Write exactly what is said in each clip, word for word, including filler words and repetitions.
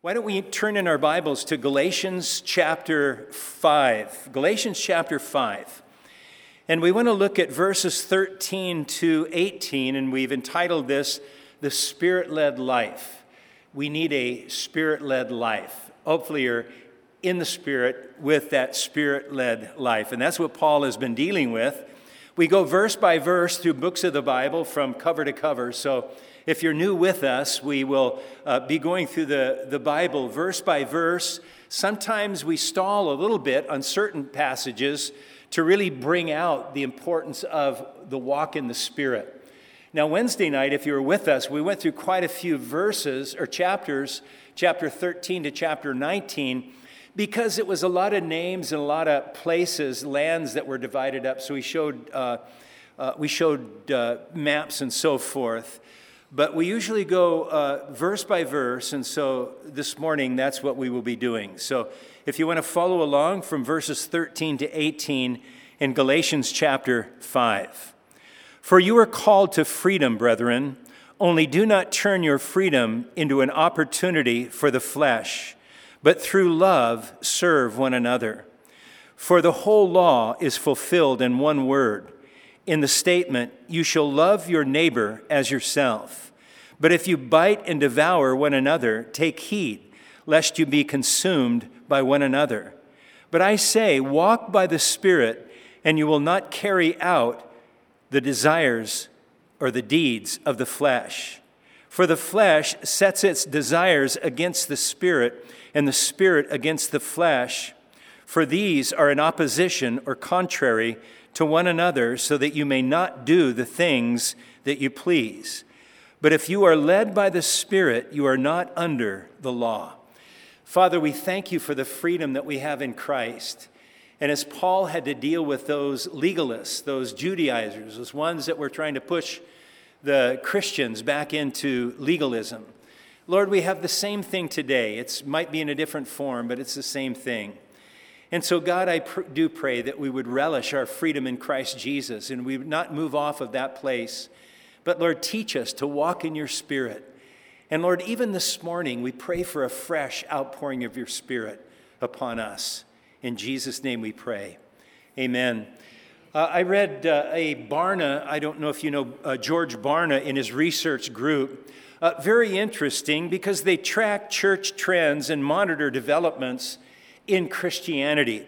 Why don't we turn in our Bibles to Galatians chapter five. Galatians chapter five. And we want to look at verses thirteen to eighteen, and we've entitled this, The Spirit-Led Life. We need a Spirit-led life. Hopefully you're in the Spirit with that Spirit-led life. And that's what Paul has been dealing with. We go verse by verse through books of the Bible from cover to cover. So if you're new with us, we will uh, be going through the, the Bible verse by verse. Sometimes we stall a little bit on certain passages to really bring out the importance of the walk in the Spirit. Now, Wednesday night, if you were with us, we went through quite a few verses or chapters, chapter thirteen to chapter nineteen, because it was a lot of names and a lot of places, lands that were divided up. So we showed, uh, uh, we showed uh, maps and so forth. But we usually go uh, verse by verse, and so this morning that's what we will be doing. So if you want to follow along from verses thirteen to eighteen in Galatians chapter five. For you are called to freedom, brethren, only do not turn your freedom into an opportunity for the flesh, but through love serve one another. For the whole law is fulfilled in one word, in the statement, you shall love your neighbor as yourself. But if you bite and devour one another, take heed, lest you be consumed by one another. But I say, walk by the Spirit, and you will not carry out the desires or the deeds of the flesh. For the flesh sets its desires against the Spirit, and the Spirit against the flesh. For these are in opposition or contrary to one another, so that you may not do the things that you please. But if you are led by the Spirit, you are not under the law. Father, we thank you for the freedom that we have in Christ. And as Paul had to deal with those legalists, those Judaizers, those ones that were trying to push the Christians back into legalism, Lord, we have the same thing today. It might be in a different form, but it's the same thing. And so, God, I pr- do pray that we would relish our freedom in Christ Jesus and we would not move off of that place. But, Lord, teach us to walk in your Spirit. And, Lord, even this morning, we pray for a fresh outpouring of your Spirit upon us. In Jesus' name we pray. Amen. Uh, I read uh, a Barna, I don't know if you know uh, George Barna in his research group. Uh, very interesting because they track church trends and monitor developments in Christianity.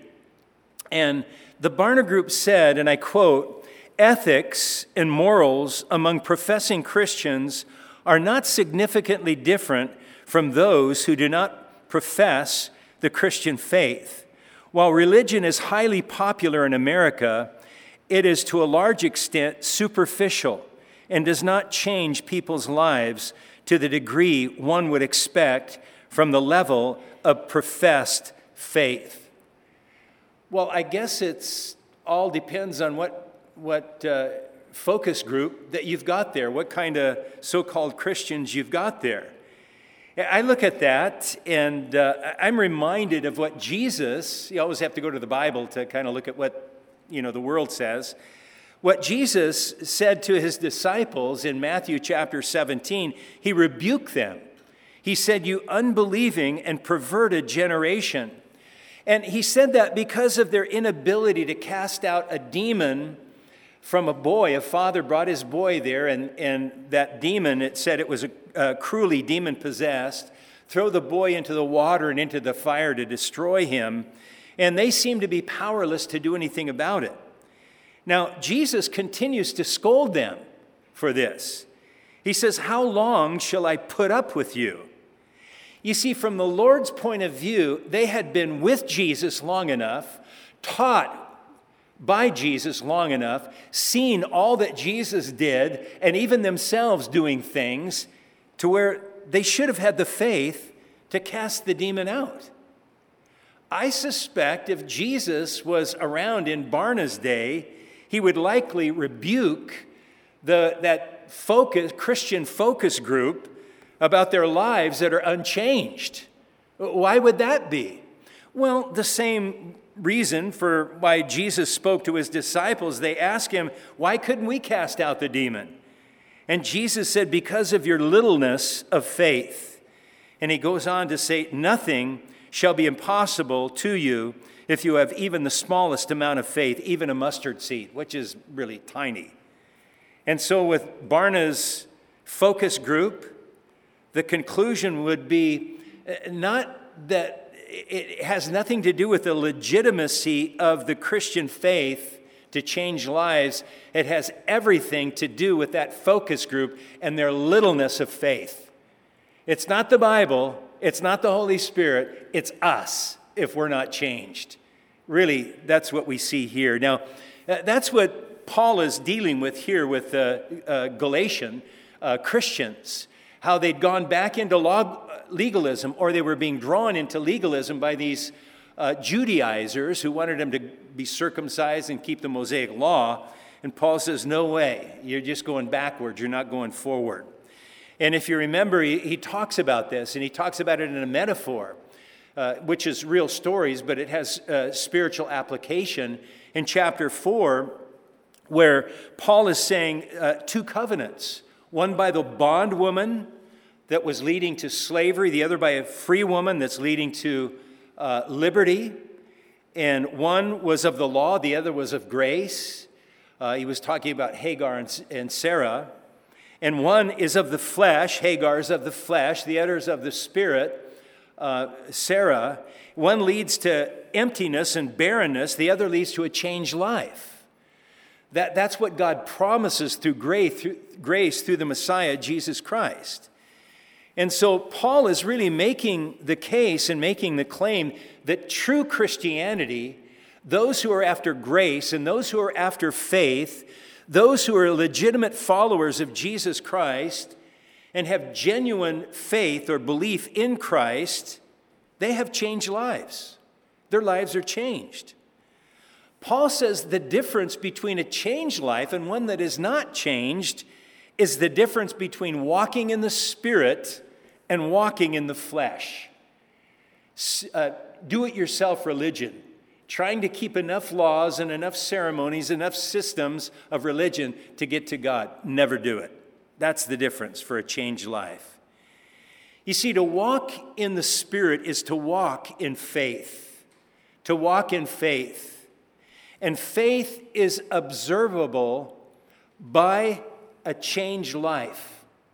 And the Barna Group said, and I quote, ethics and morals among professing Christians are not significantly different from those who do not profess the Christian faith. While religion is highly popular in America, it is to a large extent superficial and does not change people's lives to the degree one would expect from the level of professed faith. Well, I guess it's all depends on what what uh, focus group that you've got there, what kind of so-called Christians you've got there. I look at that and uh, I'm reminded of what Jesus, you always have to go to the Bible to kind of look at what, you know, the world says. What Jesus said to his disciples in Matthew chapter seventeen, he rebuked them. He said, you unbelieving and perverted generation. And he said that because of their inability to cast out a demon from a boy. A father brought his boy there, and, and that demon, it said it was a, a cruelly demon-possessed, throw the boy into the water and into the fire to destroy him. And they seemed to be powerless to do anything about it. Now, Jesus continues to scold them for this. He says, how long shall I put up with you? You see, from the Lord's point of view, they had been with Jesus long enough, taught by Jesus long enough, seen all that Jesus did, and even themselves doing things to where they should have had the faith to cast the demon out. I suspect if Jesus was around in Barna's day, he would likely rebuke the, that focus, Christian focus group about their lives that are unchanged. Why would that be? Well, the same reason for why Jesus spoke to his disciples. They asked him, why couldn't we cast out the demon? And Jesus said, because of your littleness of faith. And he goes on to say, nothing shall be impossible to you if you have even the smallest amount of faith, even a mustard seed, which is really tiny. And so with Barna's focus group, the conclusion would be not that it has nothing to do with the legitimacy of the Christian faith to change lives. It has everything to do with that focus group and their littleness of faith. It's not the Bible, it's not the Holy Spirit, it's us if we're not changed. Really, that's what we see here. Now, that's what Paul is dealing with here with the uh, uh, Galatian uh, Christians, how they'd gone back into law, legalism, or they were being drawn into legalism by these uh, Judaizers who wanted them to be circumcised and keep the Mosaic law. And Paul says, no way, you're just going backwards, you're not going forward. And if you remember, he, he talks about this, and he talks about it in a metaphor, uh, which is real stories, but it has uh, spiritual application in chapter four, where Paul is saying uh, two covenants, one by the bondwoman that was leading to slavery, the other by a free woman that's leading to uh, liberty. And one was of the law, the other was of grace. Uh, he was talking about Hagar and, and Sarah. And one is of the flesh, Hagar is of the flesh, the other is of the spirit, uh, Sarah. One leads to emptiness and barrenness, the other leads to a changed life. That, that's what God promises through grace, through grace through the Messiah, Jesus Christ. And so Paul is really making the case and making the claim that true Christianity, those who are after grace and those who are after faith, those who are legitimate followers of Jesus Christ and have genuine faith or belief in Christ, they have changed lives. Their lives are changed. Paul says the difference between a changed life and one that is not changed is the difference between walking in the Spirit and walking in the flesh. Uh, do-it-yourself religion, trying to keep enough laws and enough ceremonies, enough systems of religion to get to God. Never do it. That's the difference for a changed life. You see, to walk in the Spirit is to walk in faith. To walk in faith. And faith is observable by a changed life.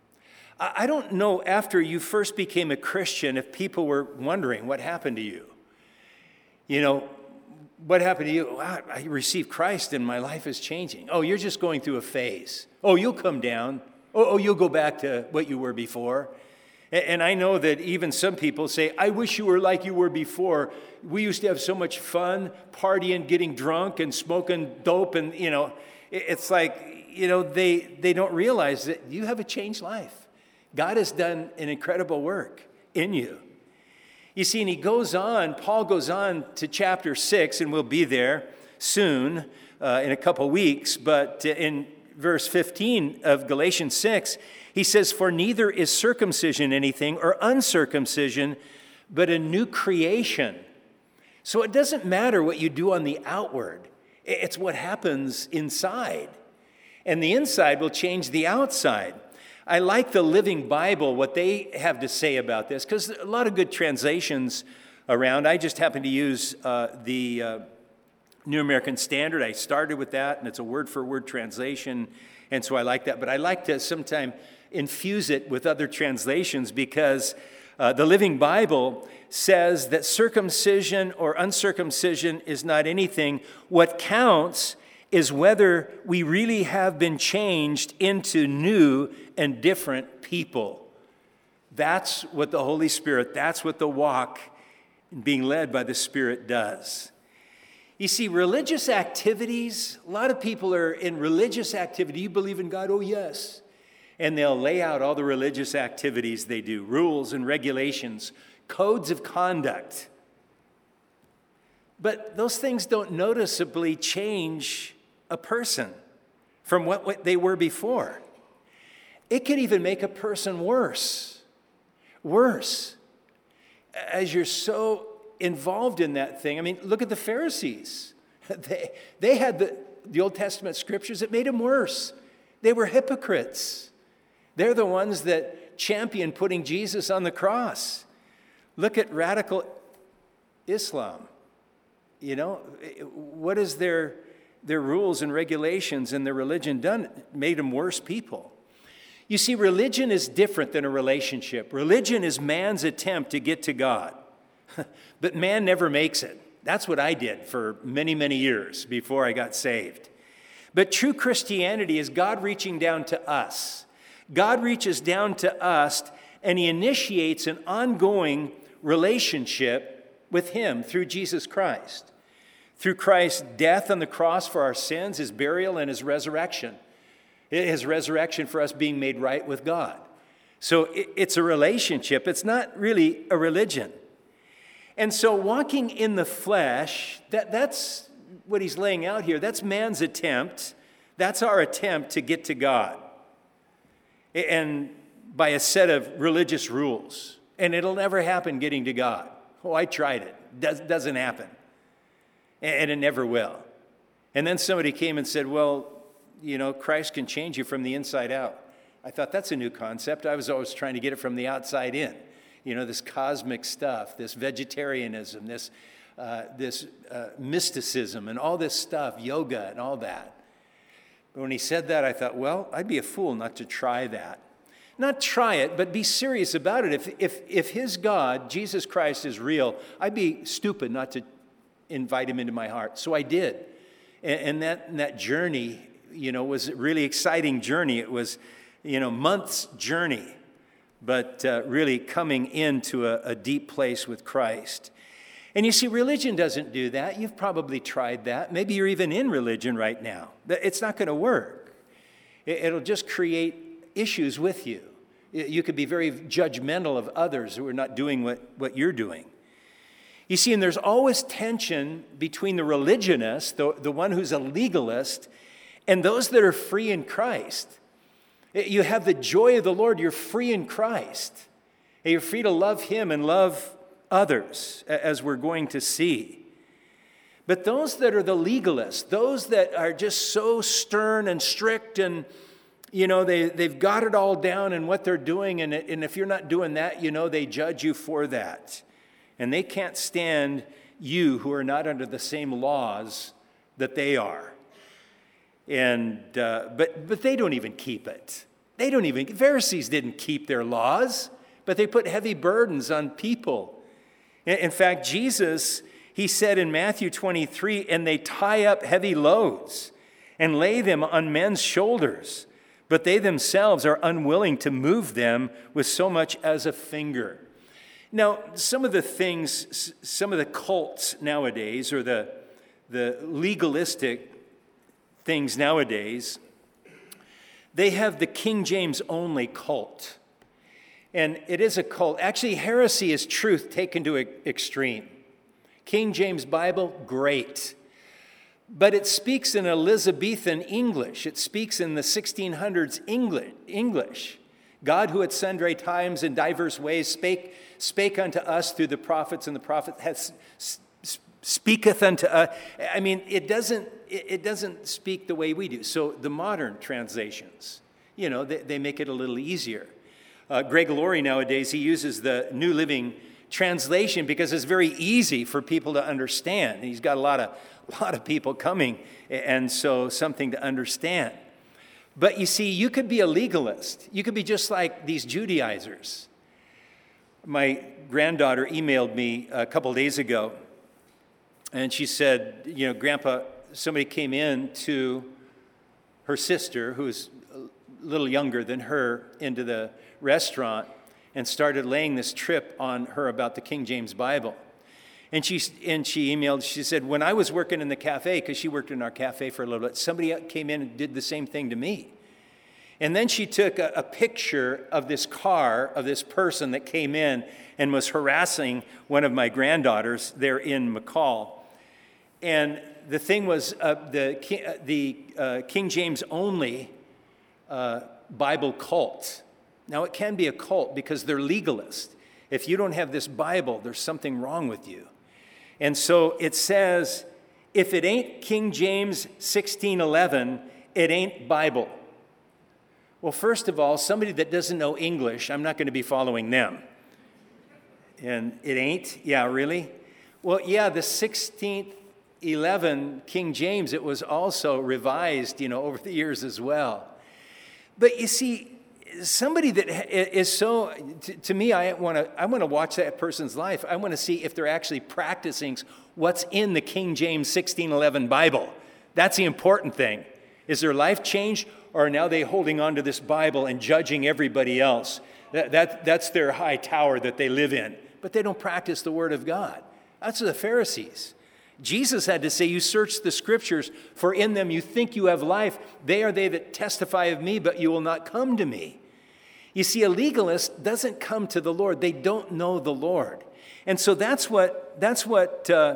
I don't know after you first became a Christian if people were wondering what happened to you. You know, what happened to you? Wow, I received Christ and my life is changing. Oh, you're just going through a phase. Oh, you'll come down. Oh, oh you'll go back to what you were before. And I know that even some people say, I wish you were like you were before. We used to have so much fun, partying, getting drunk and smoking dope. And, you know, it's like, you know, they, they don't realize that you have a changed life. God has done an incredible work in you. You see, and he goes on, Paul goes on to chapter six, and we'll be there soon uh, in a couple weeks. But in verse fifteen of Galatians six, he says, for neither is circumcision anything or uncircumcision, but a new creation. So it doesn't matter what you do on the outward. It's what happens inside. And the inside will change the outside. I like the Living Bible, what they have to say about this, because a lot of good translations around. I just happen to use uh, the uh, New American Standard. I started with that, and it's a word-for-word translation, and so I like that. But I like to sometimes infuse it with other translations because uh, the Living Bible says that circumcision or uncircumcision is not anything. What counts is whether we really have been changed into new and different people. That's what the Holy Spirit, that's what the walk and being led by the Spirit does. You see, religious activities, a lot of people are in religious activity. You believe in God? Oh, yes. And they'll lay out all the religious activities they do, rules and regulations, codes of conduct. But those things don't noticeably change a person from what, what they were before. It could even make a person worse. Worse. As you're so involved in that thing. I mean, look at the Pharisees. They, they had the, the Old Testament scriptures that made them worse. They were hypocrites. They're the ones that champion putting Jesus on the cross. Look at radical Islam. You know, what is their, their rules and regulations and their religion done? It made them worse people. You see, religion is different than a relationship. Religion is man's attempt to get to God. But man never makes it. That's what I did for many, many years before I got saved. But true Christianity is God reaching down to us. God reaches down to us and he initiates an ongoing relationship with him through Jesus Christ. Through Christ's death on the cross for our sins, his burial, and his resurrection. His resurrection for us being made right with God. So it's a relationship. It's not really a religion. And so walking in the flesh, that, that's what he's laying out here. That's man's attempt. That's our attempt to get to God. And by a set of religious rules. And it'll never happen getting to God. Oh, I tried it. Does, doesn't happen. And it never will. And then somebody came and said, well, you know, Christ can change you from the inside out. I thought that's a new concept. I was always trying to get it from the outside in. You know, this cosmic stuff, this vegetarianism, this uh, this uh, mysticism and all this stuff, yoga and all that. But when he said that, I thought, well, I'd be a fool not to try that. Not try it, but be serious about it. If if if his God, Jesus Christ, is real, I'd be stupid not to invite him into my heart. So I did. And, and that and that journey, you know, was a really exciting journey. It was, you know, months' journey, but uh, really coming into a, a deep place with Christ. And you see, religion doesn't do that. You've probably tried that. Maybe you're even in religion right now. It's not going to work. It'll just create issues with you. You could be very judgmental of others who are not doing what, what you're doing. You see, and there's always tension between the religionist, the, the one who's a legalist, and those that are free in Christ. You have the joy of the Lord. You're free in Christ. You're free to love him and love others, as we're going to see. But those that are the legalists, those that are just so stern and strict and, you know, they, they've got it all down in what they're doing, and, and if you're not doing that, you know, they judge you for that. And they can't stand you who are not under the same laws that they are. And uh, but but they don't even keep it. They don't even, Pharisees didn't keep their laws, but they put heavy burdens on people. In, in fact, Jesus, he said in Matthew twenty-three, and they tie up heavy loads and lay them on men's shoulders, but they themselves are unwilling to move them with so much as a finger. Now, some of the things, some of the cults nowadays, or the, the legalistic things nowadays, they have the King James only cult. And it is a cult. Actually, heresy is truth taken to an extreme. King James Bible, great. But it speaks in Elizabethan English. It speaks in the sixteen hundreds English. God, who at sundry times in diverse ways spake, spake unto us through the prophets, and the prophet has speaketh unto us. I mean, it doesn't it doesn't speak the way we do. So the modern translations, you know, they, they make it a little easier. Uh, Greg Laurie nowadays, he uses the New Living Translation because it's very easy for people to understand. He's got a lot of a lot of people coming, and so something to understand. But you see, you could be a legalist. You could be just like these Judaizers. My granddaughter emailed me a couple days ago, and she said, you know, Grandpa, somebody came in to her sister, who's a little younger than her, into the restaurant and started laying this trip on her about the King James Bible. And she and she emailed, she said, when I was working in the cafe, because she worked in our cafe for a little bit, somebody came in and did the same thing to me. And then she took a, a picture of this car, of this person that came in and was harassing one of my granddaughters there in McCall. And the thing was, uh, the, the uh, King James only uh, Bible cult. Now, it can be a cult because they're legalist. If you don't have this Bible, there's something wrong with you. And so it says, if it ain't King James sixteen eleven, it ain't Bible. Well, first of all, somebody that doesn't know English, I'm not going to be following them. And it ain't? Yeah, really? Well, yeah, the sixteen eleven King James, it was also revised, you know, over the years as well. But you see, somebody that is so, to, to me, I want to I want to watch that person's life. I want to see if they're actually practicing what's in the King James sixteen eleven Bible. That's the important thing. Is their life changed, or are now they holding on to this Bible and judging everybody else? That, that, that's their high tower that they live in. But they don't practice the Word of God. That's the Pharisees. Jesus had to say, you search the Scriptures, for in them you think you have life. They are they that testify of me, but you will not come to me. You see, a legalist doesn't come to the Lord. They don't know the Lord. And so that's what, that's what, uh,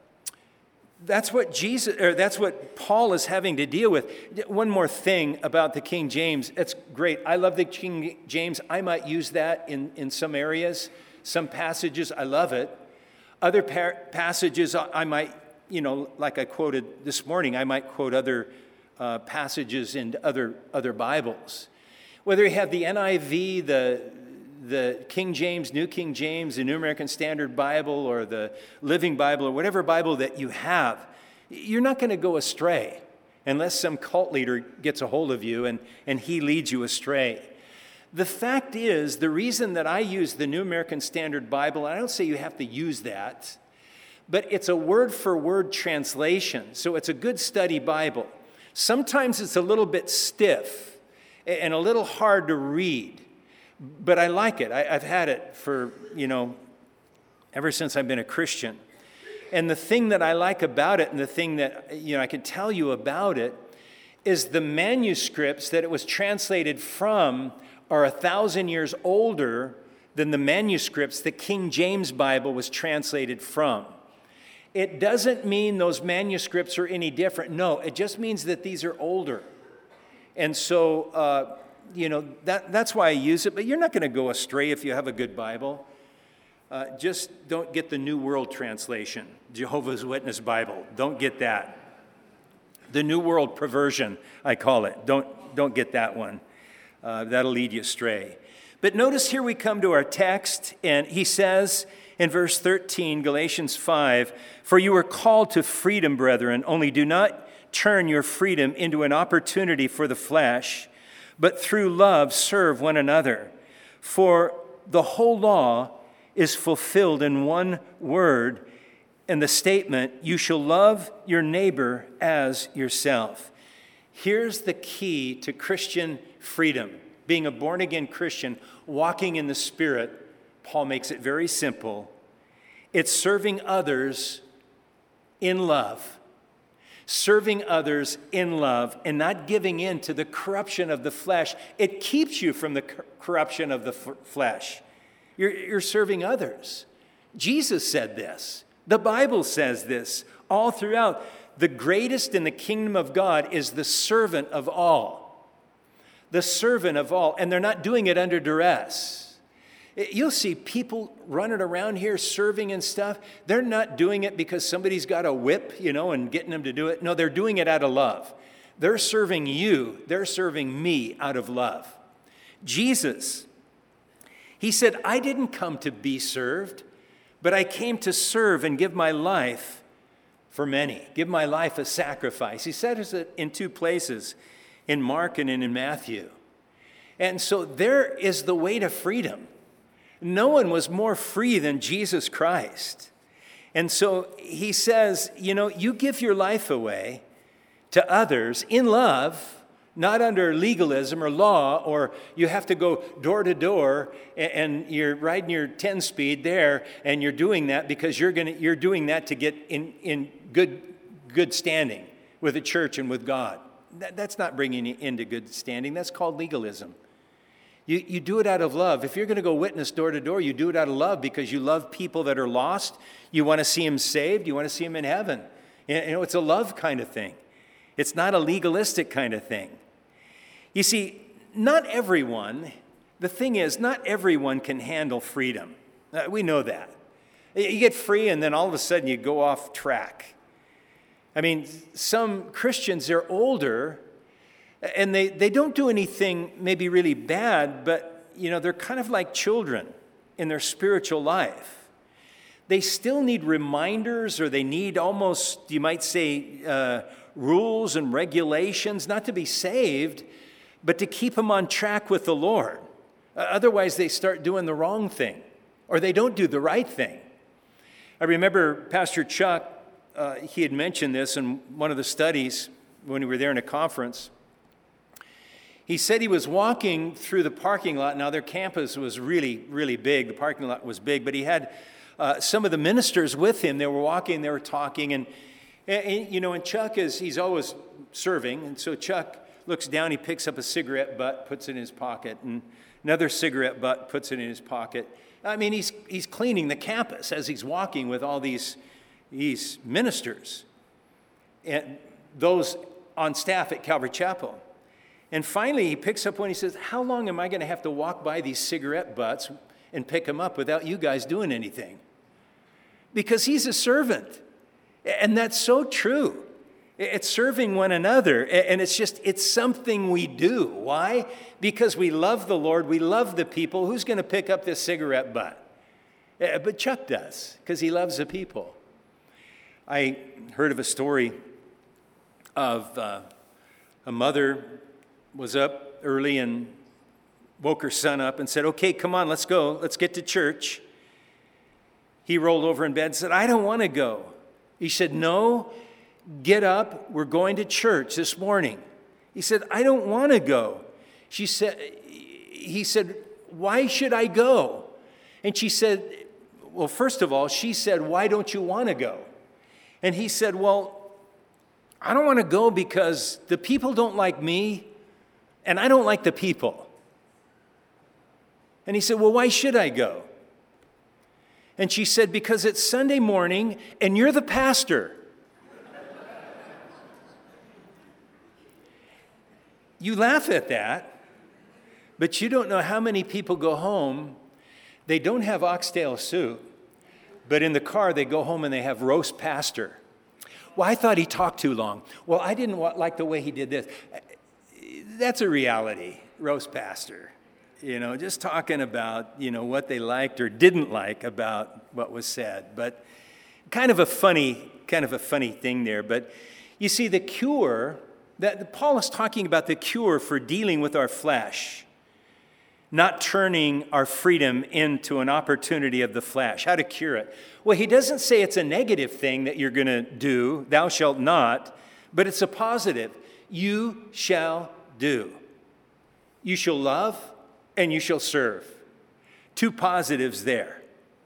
that's what Jesus, or that's what Paul is having to deal with. One more thing about the King James. It's great. I love the King James. I might use that in, in some areas, some passages. I love it. Other par- passages I might, you know, like I quoted this morning, I might quote other uh, passages in other, other Bibles. Whether you have the N I V, the, the King James, New King James, the New American Standard Bible, or the Living Bible, or whatever Bible that you have, you're not going to go astray unless some cult leader gets a hold of you and, and he leads you astray. The fact is, the reason that I use the New American Standard Bible, and I don't say you have to use that, but it's a word-for-word translation, so it's a good study Bible. Sometimes it's a little bit stiff and a little hard to read, but I like it. I, I've had it for, you know, ever since I've been a Christian. And the thing that I like about it, and the thing that, you know, I can tell you about it, is the manuscripts that it was translated from are a thousand years older than the manuscripts the King James Bible was translated from. It doesn't mean those manuscripts are any different. No, it just means that these are older. And so, uh, you know, that, that's why I use it. But you're not going to go astray if you have a good Bible. Uh, just don't get the New World Translation, Jehovah's Witness Bible. Don't get that. The New World Perversion, I call it. Don't, don't get that one. Uh, that'll lead you astray. But notice here we come to our text, and he says in verse thirteen, Galatians five, "For you are called to freedom, brethren, only do not turn your freedom into an opportunity for the flesh, but through love serve one another. For the whole law is fulfilled in one word, in the statement, you shall love your neighbor as yourself." Here's the key to Christian freedom. Being a born-again Christian, walking in the Spirit, Paul makes it very simple. It's serving others in love. Serving others in love and not giving in to the corruption of the flesh. It keeps you from the corruption of the f- flesh. You're, you're serving others. Jesus said this. The Bible says this all throughout. The greatest in the kingdom of God is the servant of all. The servant of all. And they're not doing it under duress. You'll see people running around here serving and stuff. They're not doing it because somebody's got a whip, you know, and getting them to do it. No, they're doing it out of love. They're serving you. They're serving me out of love. Jesus, he said, I didn't come to be served, but I came to serve and give my life for many. Give my life a sacrifice. He said it in two places, in Mark and in Matthew. And so there is the way to freedom. No one was more free than Jesus Christ. And so he says, you know, you give your life away to others in love, not under legalism or law, or you have to go door to door and you're riding your ten speed there and you're doing that because you're going to you're doing that to get in, in good good standing with the church and with God. That, that's not bringing you into good standing. That's called legalism. You, you do it out of love. If you're going to go witness door to door, you do it out of love because you love people that are lost. You want to see them saved. You want to see them in heaven. You know, it's a love kind of thing. It's not a legalistic kind of thing. You see, not everyone, the thing is, not everyone can handle freedom. Uh, we know that. You get free and then all of a sudden you go off track. I mean, some Christians, they're older, And they, they don't do anything maybe really bad, but, you know, they're kind of like children in their spiritual life. They still need reminders, or they need almost, you might say, uh, rules and regulations, not to be saved, but to keep them on track with the Lord. Uh, otherwise, they start doing the wrong thing, or they don't do the right thing. I remember Pastor Chuck, uh, he had mentioned this in one of the studies when we were there in a conference. He said he was walking through the parking lot. Now, their campus was really, really big. The parking lot was big, but he had uh, some of the ministers with him. They were walking, they were talking, and, and you know, and Chuck is, he's always serving, and so Chuck looks down, he picks up a cigarette butt, puts it in his pocket, and another cigarette butt, puts it in his pocket. I mean, he's he's cleaning the campus as he's walking with all these, these ministers, and those on staff at Calvary Chapel. And finally, he picks up one. He says, how long am I going to have to walk by these cigarette butts and pick them up without you guys doing anything? Because he's a servant. And that's so true. It's serving one another. And it's just, it's something we do. Why? Because we love the Lord. We love the people. Who's going to pick up this cigarette butt? But Chuck does, because he loves the people. I heard of a story of uh, a mother was up early and woke her son up and said, okay, come on, let's go. Let's get to church. He rolled over in bed and said, I don't want to go. He said, no, get up. We're going to church this morning. He said, I don't want to go. She said, he said, why should I go? And she said, well, first of all, she said, why don't you want to go? And he said, well, I don't want to go because the people don't like me, and I don't like the people. And he said, well, why should I go? And she said, because it's Sunday morning, and you're the pastor. You laugh at that, but you don't know how many people go home, they don't have oxtail soup, but in the car they go home and they have roast pastor. Well, I thought he talked too long. Well, I didn't like the way he did this. That's a reality, roast pastor. You know, just talking about, you know, what they liked or didn't like about what was said. But kind of a funny, kind of a funny thing there. But you see, the cure, that Paul is talking about the cure for dealing with our flesh, not turning our freedom into an opportunity of the flesh. How to cure it? Well, he doesn't say it's a negative thing that you're going to do, thou shalt not, but it's a positive. You shall do. You shall love and you shall serve. Two positives there.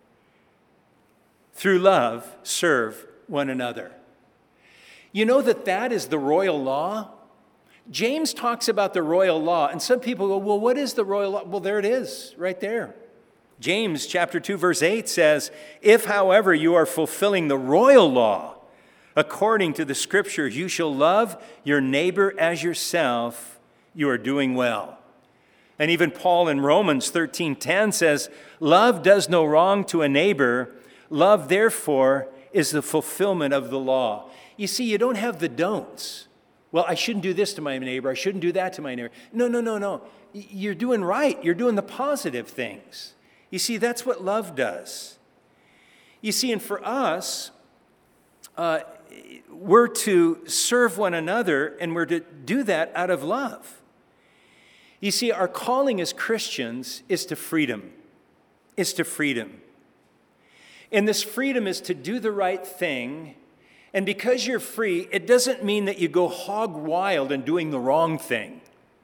Through love, serve one another. You know that that is the royal law? James talks about the royal law, and some people go, well, what is the royal law? Well, there it is, right there. James chapter two, verse eight says, if, however, you are fulfilling the royal law, according to the scriptures, you shall love your neighbor as yourself, you are doing well. And even Paul in Romans thirteen ten says, love does no wrong to a neighbor. Love, therefore, is the fulfillment of the law. You see, you don't have the don'ts. Well, I shouldn't do this to my neighbor. I shouldn't do that to my neighbor. No, no, no, no. You're doing right. You're doing the positive things. You see, that's what love does. You see, and for us, uh, we're to serve one another, and we're to do that out of love. You see, our calling as Christians is to freedom. Is to freedom. And this freedom is to do the right thing. And because you're free, it doesn't mean that you go hog wild and doing the wrong thing.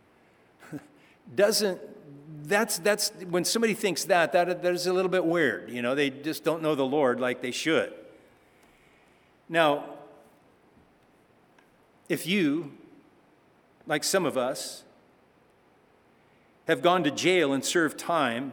Doesn't, that's, that's, when somebody thinks that, that, that is a little bit weird. You know, they just don't know the Lord like they should. Now, if you, like some of us, have gone to jail and served time,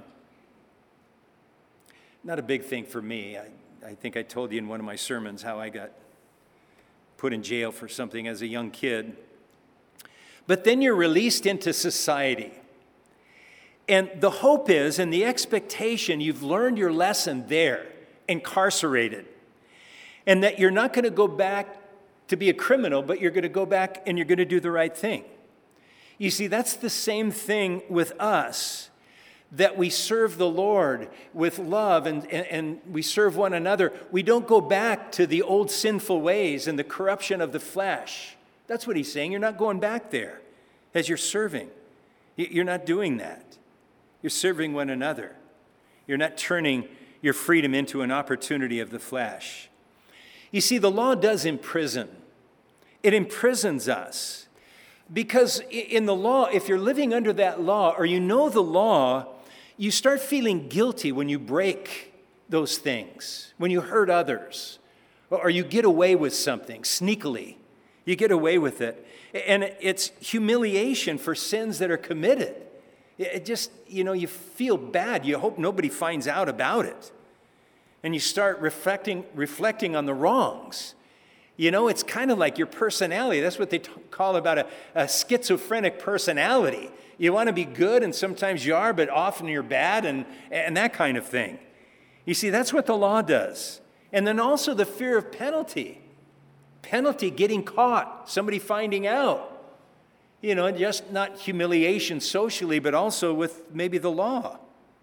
not a big thing for me. I, I think I told you in one of my sermons how I got put in jail for something as a young kid. But then you're released into society. And the hope is, and the expectation, you've learned your lesson there, incarcerated. And that you're not going to go back to be a criminal, but you're going to go back and you're going to do the right thing. You see, that's the same thing with us, that we serve the Lord with love and, and, and we serve one another. We don't go back to the old sinful ways and the corruption of the flesh. That's what he's saying. You're not going back there as you're serving. You're not doing that. You're serving one another. You're not turning your freedom into an opportunity of the flesh. You see, the law does imprison. It imprisons us. Because in the law, if you're living under that law or you know the law, you start feeling guilty when you break those things, when you hurt others, or you get away with something sneakily. You get away with it. And it's humiliation for sins that are committed. It just, you know, you feel bad. You hope nobody finds out about it. And you start reflecting, reflecting on the wrongs. You know, it's kind of like your personality. That's what they t- call about a, a schizophrenic personality. You want to be good, and sometimes you are, but often you're bad, and, and that kind of thing. You see, that's what the law does. And then also the fear of penalty. Penalty, getting caught, somebody finding out. You know, just not humiliation socially, but also with maybe the law.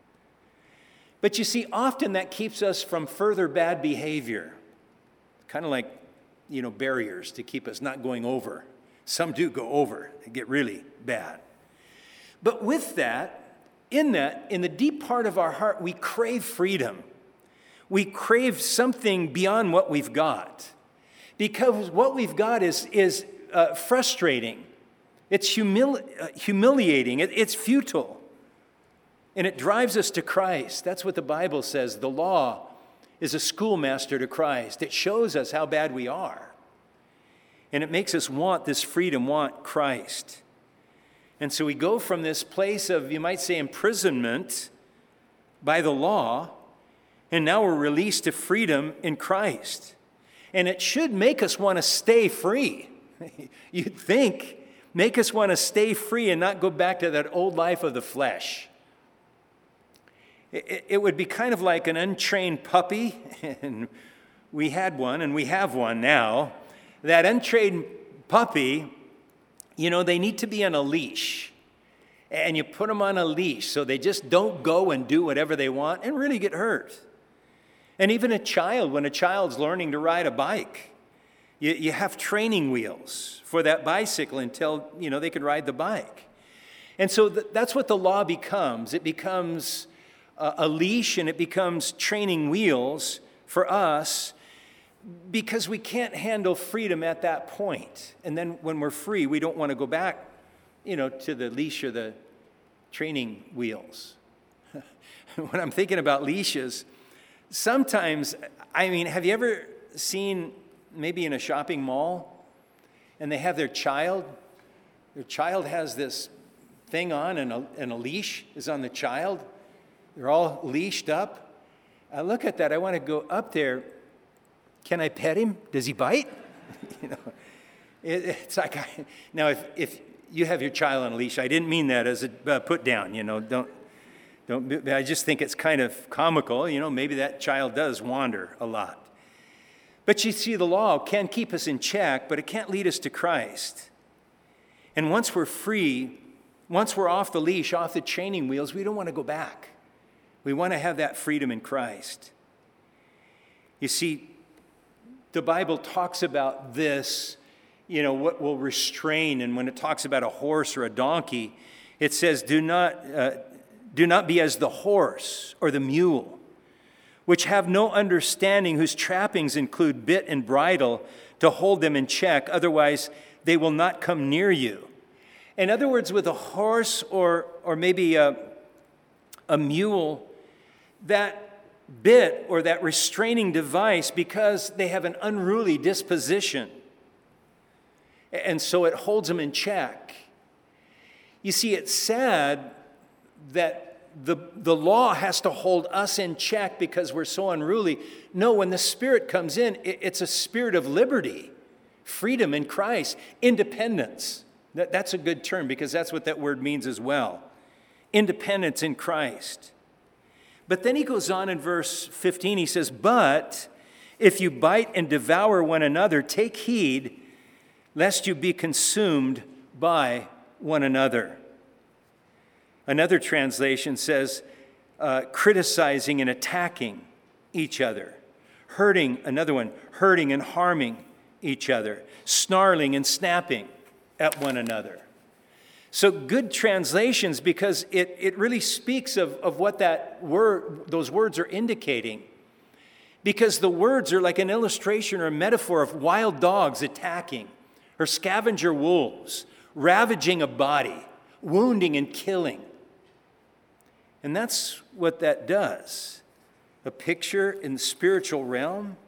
But you see, often that keeps us from further bad behavior. Kind of like, you know, barriers to keep us not going over. Some do go over. They get really bad. But with that, in that, in the deep part of our heart, we crave freedom. We crave something beyond what we've got. Because what we've got is, is uh, frustrating. It's humili- uh, humiliating. It, it's futile. And it drives us to Christ. That's what the Bible says. The law is a schoolmaster to Christ. It shows us how bad we are. And it makes us want this freedom, want Christ. And so we go from this place of, you might say, imprisonment by the law, and now we're released to freedom in Christ. And it should make us want to stay free. You'd think, make us want to stay free and not go back to that old life of the flesh. It, it would be kind of like an untrained puppy, and we had one, and we have one now. That untrained puppy, you know, they need to be on a leash. And you put them on a leash so they just don't go and do whatever they want and really get hurt. And even a child, when a child's learning to ride a bike, you, you have training wheels for that bicycle until, you know, they can ride the bike. And so th- that's what the law becomes. It becomes a, a leash, and it becomes training wheels for us because we can't handle freedom at that point. And then when we're free, we don't want to go back, you know, to the leash or the training wheels. When I'm thinking about leashes, sometimes, I mean, have you ever seen maybe in a shopping mall and they have their child, their child has this thing on and a, and a leash is on the child. They're all leashed up. I look at that, I want to go up there. Can I pet him? Does he bite? You know, it, it's like, I, now if, if you have your child on a leash, I didn't mean that as a uh, put down, you know, don't, don't, I just think it's kind of comical, you know, maybe that child does wander a lot. But you see, the law can keep us in check, but it can't lead us to Christ. And once we're free, once we're off the leash, off the training wheels, we don't want to go back. We want to have that freedom in Christ. You see, the Bible talks about this, you know, what will restrain. And when it talks about a horse or a donkey, it says, do not, uh, do not be as the horse or the mule, which have no understanding, whose trappings include bit and bridle to hold them in check. Otherwise, they will not come near you. In other words, with a horse or, or maybe a, a mule, that bit or that restraining device, because they have an unruly disposition, and so it holds them in check. You see, it's sad that the, the law has to hold us in check because we're so unruly. No, when the Spirit comes in, it, it's a spirit of liberty, freedom in Christ, independence. That, that's a good term because that's what that word means as well. Independence in Christ. But then he goes on in verse fifteen, he says, but if you bite and devour one another, take heed lest you be consumed by one another. Another translation says, uh, criticizing and attacking each other. Hurting, another one, hurting and harming each other. Snarling and snapping at one another. So good translations, because it, it really speaks of, of what that word, those words are indicating. Because the words are like an illustration or a metaphor of wild dogs attacking, or scavenger wolves ravaging a body, wounding and killing. And that's what that does. A picture in the spiritual realm,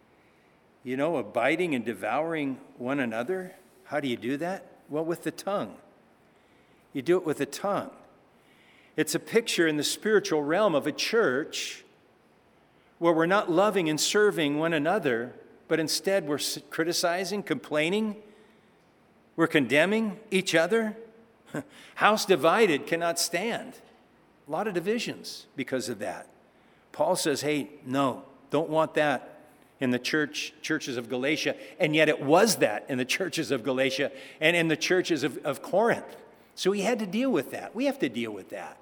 you know, of biting and devouring one another. How do you do that? Well, with the tongue. You do it with the tongue. It's a picture in the spiritual realm of a church where we're not loving and serving one another, but instead we're criticizing, complaining, we're condemning each other. House divided cannot stand. A lot of divisions because of that. Paul says, hey, no, don't want that in the church, churches of Galatia. And yet it was that in the churches of Galatia and in the churches of, of Corinth. So he had to deal with that. We have to deal with that.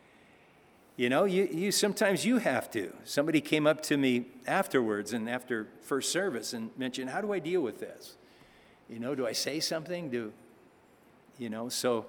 You know, you, you sometimes you have to. Somebody came up to me afterwards and after first service and mentioned, how do I deal with this? You know, do I say something? Do, you know, so,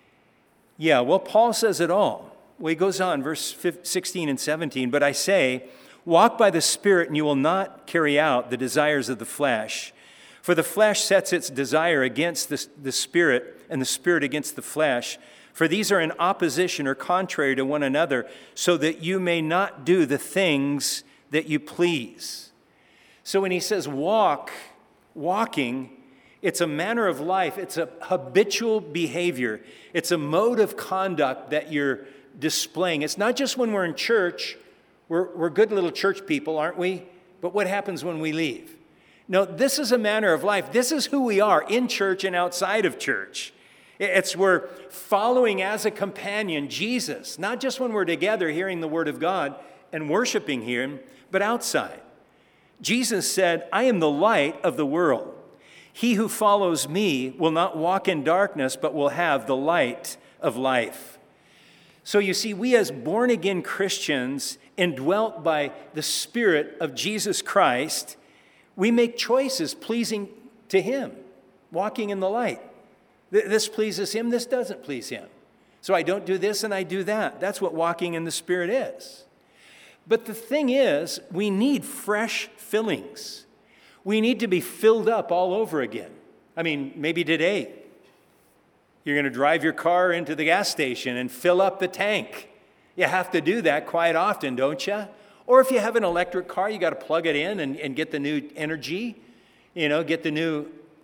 yeah, well, Paul says it all. Well, he goes on, verse sixteen and seventeen, but I say, walk by the Spirit and you will not carry out the desires of the flesh. For the flesh sets its desire against the, the Spirit, and the Spirit against the flesh. For these are in opposition or contrary to one another, so that you may not do the things that you please. So when he says walk, walking, it's a manner of life. It's a habitual behavior. It's a mode of conduct that you're displaying. It's not just when we're in church. We're, we're good little church people, aren't we? But what happens when we leave? No, this is a manner of life. This is who we are in church and outside of church. It's we're following as a companion Jesus, not just when we're together hearing the word of God and worshiping him, but outside. Jesus said, I am the light of the world. He who follows me will not walk in darkness, but will have the light of life. So you see, we as born-again Christians, indwelt by the Spirit of Jesus Christ, we make choices pleasing to him, walking in the light. This pleases him, this doesn't please him. So I don't do this and I do that. That's what walking in the Spirit is. But the thing is, we need fresh fillings. We need to be filled up all over again. I mean, maybe today, you're going to drive your car into the gas station and fill up the tank. You have to do that quite often, don't you? Or if you have an electric car, you got to plug it in and, and get the new energy, you know, get the new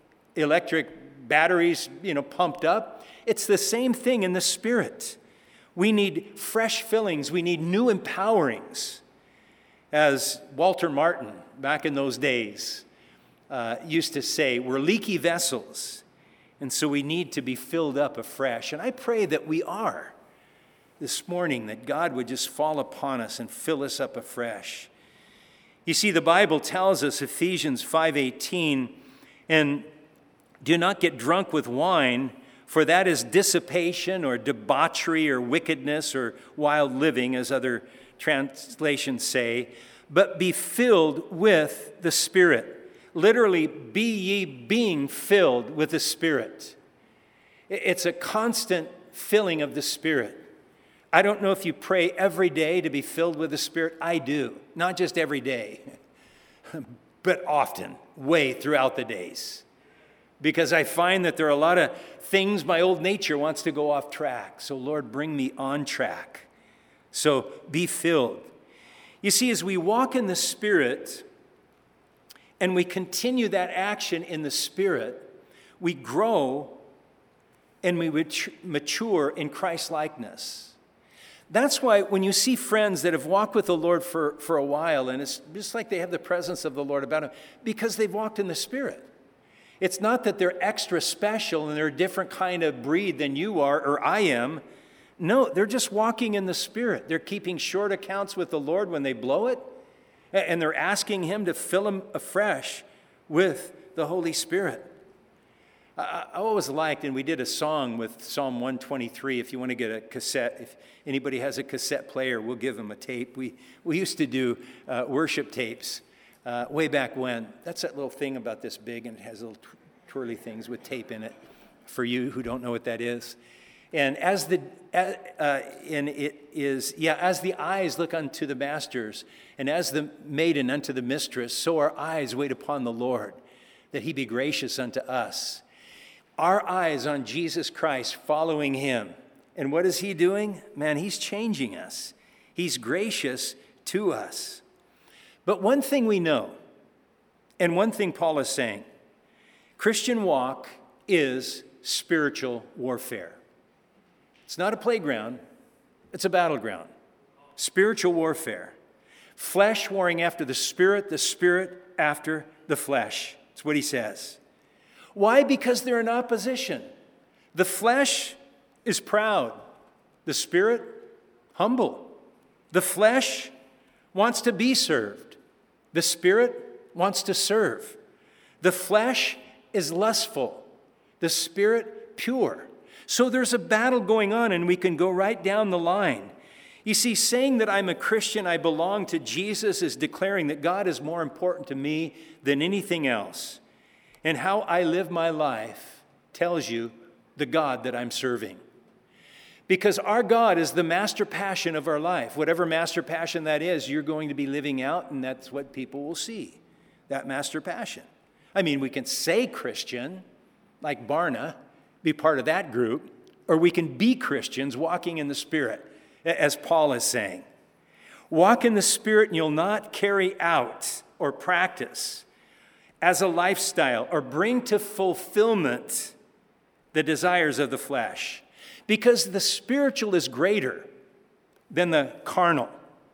electric batteries, you know, pumped up. It's the same thing in the Spirit. We need fresh fillings. We need new empowerings. As Walter Martin, back in those days, uh, used to say, we're leaky vessels. And so we need to be filled up afresh. And I pray that we are this morning, that God would just fall upon us and fill us up afresh. You see, the Bible tells us, Ephesians five eighteen, and do not get drunk with wine, for that is dissipation or debauchery or wickedness or wild living, as other translations say, but be filled with the Spirit. Literally, be ye being filled with the Spirit. It's a constant filling of the Spirit. I don't know if you pray every day to be filled with the Spirit. I do. Not just every day, but often, way throughout the days. Because I find that there are a lot of things my old nature wants to go off track. So, Lord, bring me on track. So, be filled. You see, as we walk in the Spirit and we continue that action in the Spirit, we grow and we mature in Christ-likeness. That's why when you see friends that have walked with the Lord for, for a while, and it's just like they have the presence of the Lord about them, because they've walked in the Spirit. It's not that they're extra special and they're a different kind of breed than you are or I am. No, they're just walking in the Spirit. They're keeping short accounts with the Lord when they blow it, and they're asking Him to fill them afresh with the Holy Spirit. I, I always liked, and we did a song with Psalm one twenty-three. If you want to get a cassette, if anybody has a cassette player, we'll give them a tape. We, we used to do uh, worship tapes uh, way back when. That's that little thing about this big, and it has little twirly things with tape in it, for you who don't know what that is. And as the uh, and it is, yeah, as the eyes look unto the masters, and as the maiden unto the mistress, so our eyes wait upon the Lord, that he be gracious unto us. Our eyes on Jesus Christ, following him. And what is he doing? Man, he's changing us. He's gracious to us. But one thing we know, and one thing Paul is saying, Christian walk is spiritual warfare. It's not a playground, it's a battleground. Spiritual warfare. Flesh warring after the spirit, the spirit after the flesh. That's what he says. Why? Because they're in opposition. The flesh is proud. The spirit, humble. The flesh wants to be served. The spirit wants to serve. The flesh is lustful. The spirit, pure. So there's a battle going on, and we can go right down the line. You see, saying that I'm a Christian, I belong to Jesus, is declaring that God is more important to me than anything else. And how I live my life tells you the God that I'm serving. Because our God is the master passion of our life. Whatever master passion that is, you're going to be living out, and that's what people will see, that master passion. I mean, we can say Christian, like Barna, be part of that group, or we can be Christians walking in the Spirit, as Paul is saying. Walk in the Spirit and you'll not carry out or practice as a lifestyle or bring to fulfillment the desires of the flesh. Because the spiritual is greater than the carnal.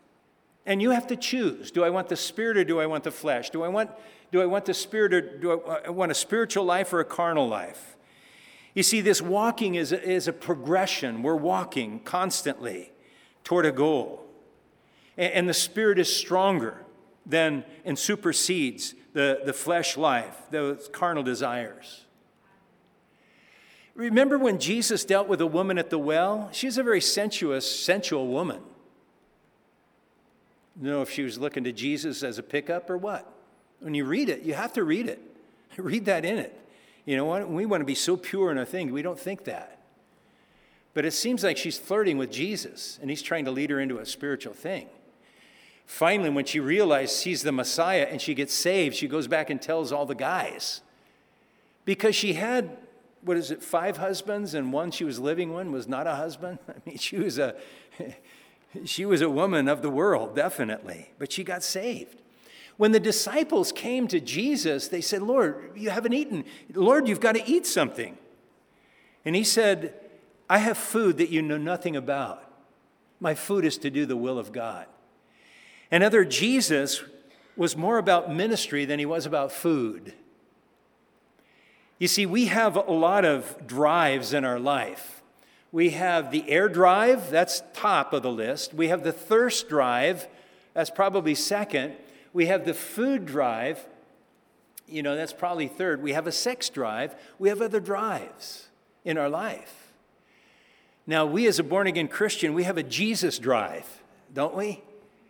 And you have to choose. Do I want the Spirit or do I want the flesh? Do I want, do I want the Spirit or do I want a spiritual life or a carnal life? You see, this walking is a, is a progression. We're walking constantly toward a goal. And, and the Spirit is stronger than and supersedes the, the flesh life, those carnal desires. Remember when Jesus dealt with a woman at the well? She's a very sensuous, sensual woman. I don't know if she was looking to Jesus as a pickup or what. When you read it, you have to read it. Read that in it. You know what? We want to be so pure in our thing, we don't think that. But it seems like she's flirting with Jesus, and he's trying to lead her into a spiritual thing. Finally, when she realizes he's the Messiah and she gets saved, she goes back and tells all the guys. Because she had, what is it, five husbands, and one she was living with was not a husband. I mean, she was a, she was a woman of the world, definitely. But she got saved. When the disciples came to Jesus, they said, Lord, you haven't eaten. Lord, you've got to eat something. And he said, I have food that you know nothing about. My food is to do the will of God. And other Jesus was more about ministry than he was about food. You see, we have a lot of drives in our life. We have the air drive, that's top of the list. We have the thirst drive, that's probably second. We have the food drive, you know, that's probably third. We have a sex drive. We have other drives in our life. Now, we as a born-again Christian, we have a Jesus drive, don't we?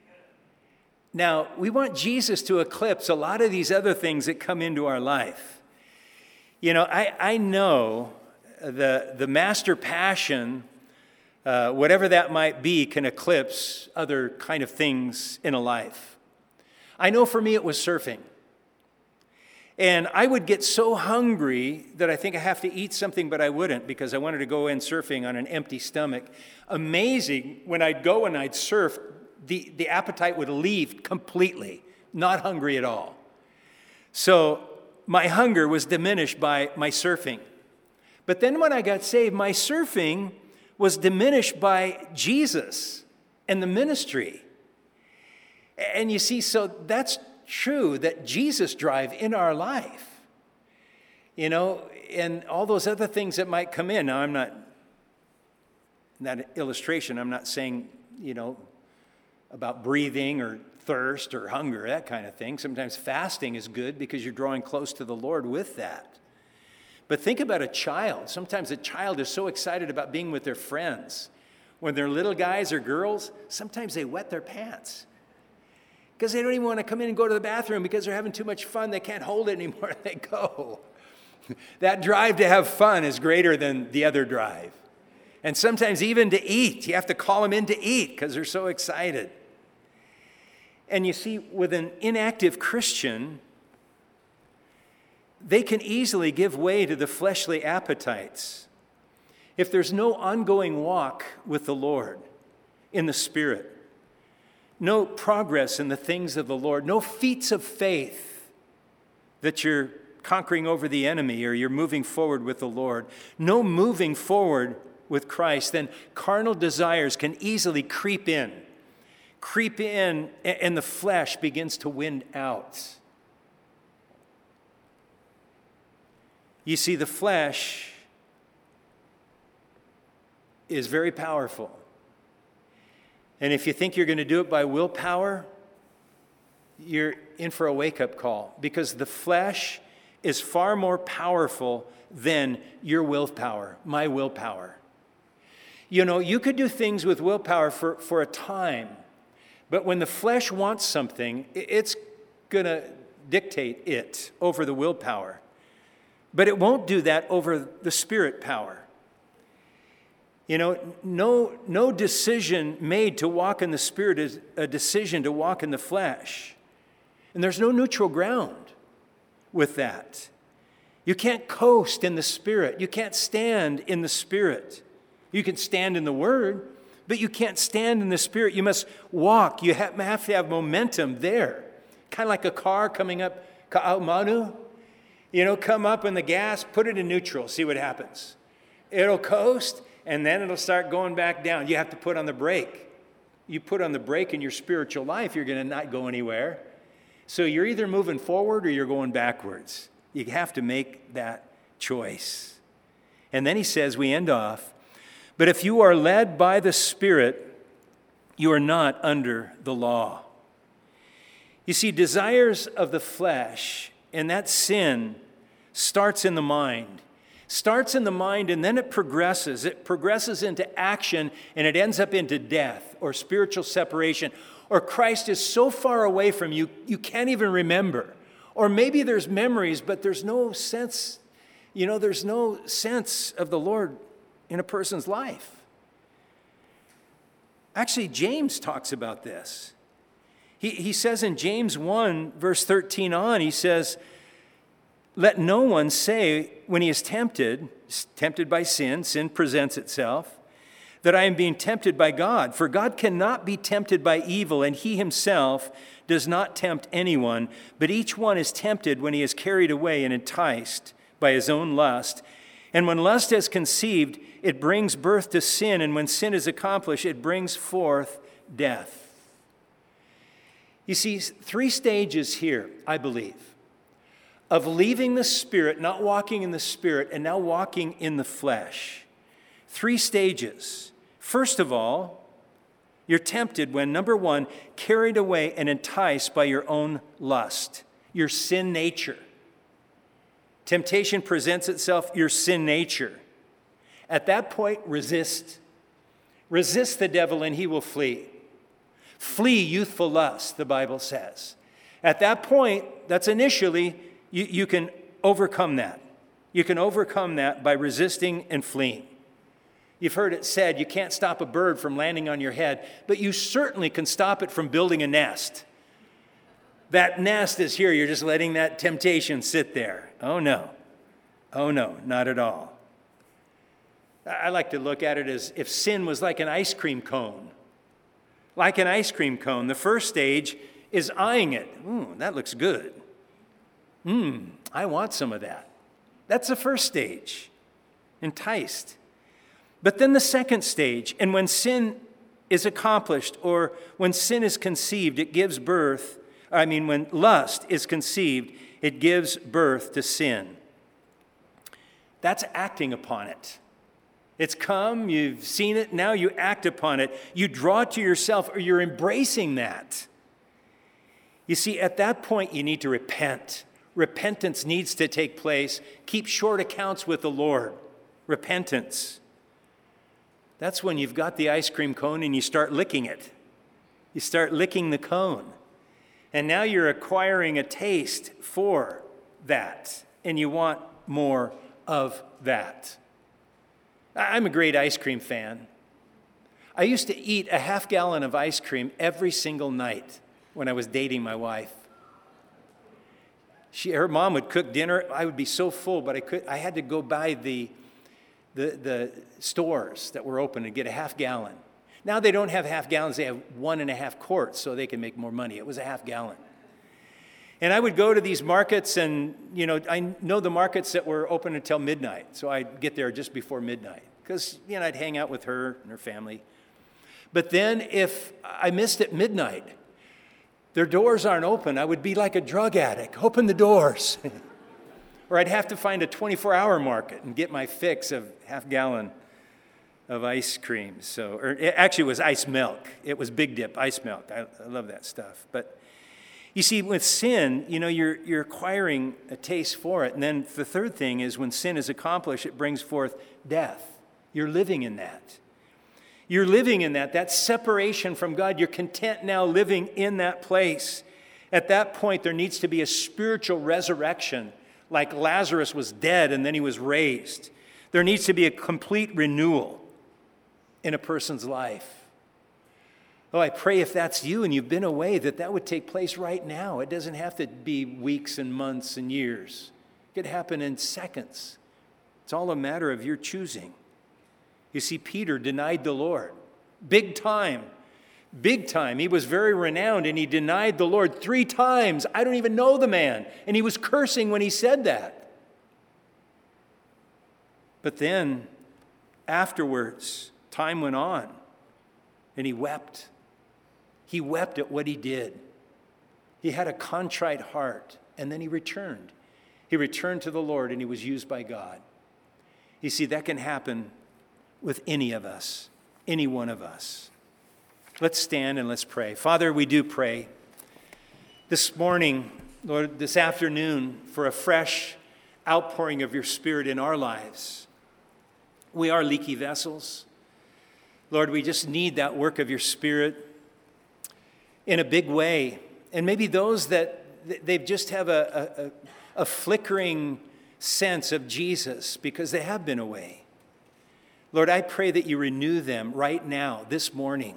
Now, we want Jesus to eclipse a lot of these other things that come into our life. You know, I, I know the, the master passion, uh, whatever that might be, can eclipse other kind of things in a life. I know for me it was surfing. And I would get so hungry that I think I have to eat something, but I wouldn't because I wanted to go in surfing on an empty stomach. Amazing, when I'd go and I'd surf, the, the appetite would leave completely, not hungry at all. So my hunger was diminished by my surfing. But then when I got saved, my surfing was diminished by Jesus and the ministry. And you see, so that's true, that Jesus drive in our life, you know, and all those other things that might come in. Now, I'm not, in that illustration, I'm not saying, you know, about breathing or thirst or hunger, that kind of thing. Sometimes fasting is good because you're drawing close to the Lord with that. But think about a child. Sometimes a child is so excited about being with their friends. When they're little guys or girls, sometimes they wet their pants because they don't even want to come in and go to the bathroom because they're having too much fun. They can't hold it anymore. They go. That drive to have fun is greater than the other drive. And sometimes even to eat. You have to call them in to eat because they're so excited. And you see, with an inactive Christian, they can easily give way to the fleshly appetites. If there's no ongoing walk with the Lord in the Spirit, no progress in the things of the Lord, no feats of faith that you're conquering over the enemy or you're moving forward with the Lord, no moving forward with Christ, then carnal desires can easily creep in. Creep in, and the flesh begins to win out. You see, the flesh is very powerful. And if you think you're going to do it by willpower, you're in for a wake-up call, because the flesh is far more powerful than your willpower, my willpower. You know, you could do things with willpower for, for a time, but when the flesh wants something, it's going to dictate it over the willpower. But it won't do that over the Spirit power. You know, no, no decision made to walk in the Spirit is a decision to walk in the flesh. And there's no neutral ground with that. You can't coast in the Spirit. You can't stand in the Spirit. You can stand in the Word, but you can't stand in the Spirit. You must walk. You have to have momentum there. Kind of like a car coming up Ka'aumanu. You know, come up in the gas, put it in neutral, see what happens. It'll coast, and then it'll start going back down. You have to put on the brake. You put on the brake in your spiritual life, you're going to not go anywhere. So you're either moving forward or you're going backwards. You have to make that choice. And then he says, we end off, but if you are led by the Spirit, you are not under the law. You see, desires of the flesh and that sin starts in the mind. Starts in the mind and then it progresses. It progresses into action and it ends up into death or spiritual separation. Or Christ is so far away from you, you can't even remember. Or maybe there's memories, but there's no sense, you know, there's no sense of the Lord in a person's life. Actually, James talks about this. He, he says in James one, verse thirteen on, he says, let no one say when he is tempted, tempted by sin, sin presents itself, that I am being tempted by God. For God cannot be tempted by evil, and he himself does not tempt anyone, but each one is tempted when he is carried away and enticed by his own lust. And when lust is conceived, it brings birth to sin, and when sin is accomplished, it brings forth death. You see, three stages here, I believe, of leaving the Spirit, not walking in the Spirit, and now walking in the flesh. Three stages. First of all, you're tempted when, number one, carried away and enticed by your own lust, your sin nature. Temptation presents itself, your sin nature. At that point, resist. Resist the devil and he will flee. Flee youthful lust, the Bible says. At that point, that's initially, you, you can overcome that. You can overcome that by resisting and fleeing. You've heard it said, you can't stop a bird from landing on your head, but you certainly can stop it from building a nest. That nest is here. You're just letting that temptation sit there. Oh, no. Oh, no, not at all. I like to look at it as if sin was like an ice cream cone. Like an ice cream cone. The first stage is eyeing it. Ooh, that looks good. Hmm, I want some of that. That's the first stage. Enticed. But then the second stage, and when sin is accomplished or when sin is conceived, it gives birth, I mean, when lust is conceived, it gives birth to sin. That's acting upon it. It's come, you've seen it, now you act upon it. You draw it to yourself, or you're embracing that. You see, at that point, you need to repent. repentance needs to take place. Keep short accounts with the Lord. Repentance. That's when you've got the ice cream cone and you start licking it. You start licking the cone. And now you're acquiring a taste for that. And you want more of that. I'm a great ice cream fan. I used to eat a half gallon of ice cream every single night when I was dating my wife. She, her mom would cook dinner. I would be so full, but I could. I had to go by the, the, the stores that were open and get a half gallon. Now they don't have half gallons. They have one and a half quarts so they can make more money. It was a half gallon. And I would go to these markets and, you know, I know the markets that were open until midnight. So I'd get there just before midnight because, you know, I'd hang out with her and her family. But then if I missed at midnight, their doors aren't open, I would be like a drug addict. Open the doors. Or I'd have to find a twenty-four hour market and get my fix of half gallon of ice cream. So, or it actually was ice milk. It was Big Dip ice milk. I, I love that stuff. But you see, with sin, you know, you're you're acquiring a taste for it. And then the third thing is when sin is accomplished, it brings forth death. You're living in that. You're living in that. That separation from God. You're content now living in that place. At that point, there needs to be a spiritual resurrection, like Lazarus was dead and then he was raised. There needs to be a complete renewal in a person's life. Oh, I pray if that's you and you've been away, that that would take place right now. It doesn't have to be weeks and months and years. It could happen in seconds. It's all a matter of your choosing. You see, Peter denied the Lord. Big time. Big time. He was very renowned and he denied the Lord three times. I don't even know the man. And he was cursing when he said that. But then, afterwards, time went on and he wept. He wept at what he did. He had a contrite heart and then he returned. He returned to the Lord and he was used by God. You see, that can happen with any of us, any one of us. Let's stand and let's pray. Father, we do pray this morning, Lord, this afternoon, for a fresh outpouring of your Spirit in our lives. We are leaky vessels. Lord, we just need that work of your Spirit in a big way. And maybe those that they just have a, a, a flickering sense of Jesus because they have been away. Lord, I pray that you renew them right now, this morning.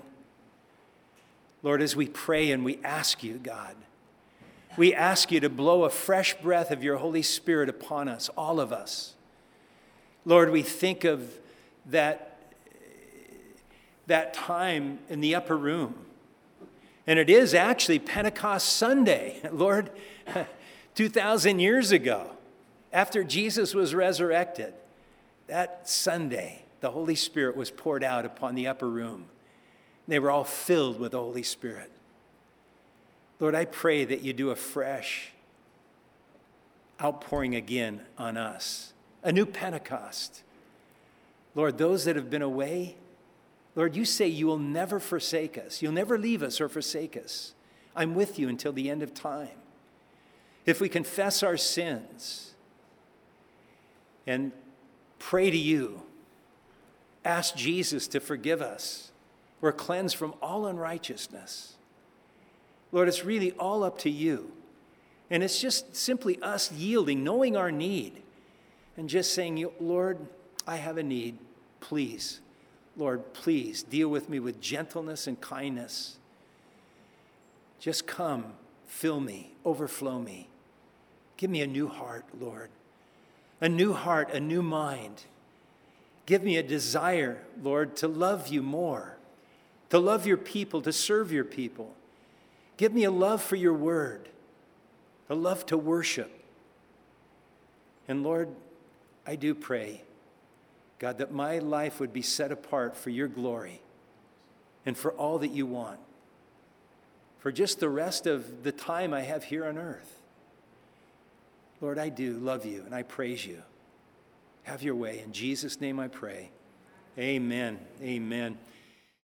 Lord, as we pray and we ask you, God, we ask you to blow a fresh breath of your Holy Spirit upon us, all of us. Lord, we think of that, that time in the upper room. And it is actually Pentecost Sunday, Lord, two thousand years ago, after Jesus was resurrected. That Sunday, the Holy Spirit was poured out upon the upper room. They were all filled with the Holy Spirit. Lord, I pray that you do a fresh outpouring again on us, a new Pentecost. Lord, those that have been away, Lord, you say you will never forsake us. You'll never leave us or forsake us. I'm with you until the end of time. If we confess our sins and pray to you, ask Jesus to forgive us, we're cleansed from all unrighteousness. Lord, it's really all up to you. And it's just simply us yielding, knowing our need, and just saying, Lord, I have a need. Please, Lord, please deal with me with gentleness and kindness. Just come, fill me, overflow me. Give me a new heart, Lord. A new heart, a new mind. Give me a desire, Lord, to love you more, to love your people, to serve your people. Give me a love for your word, a love to worship. And Lord, I do pray, God, that my life would be set apart for your glory and for all that you want, for just the rest of the time I have here on earth. Lord, I do love you and I praise you. Have your way. In Jesus' name I pray. Amen. Amen.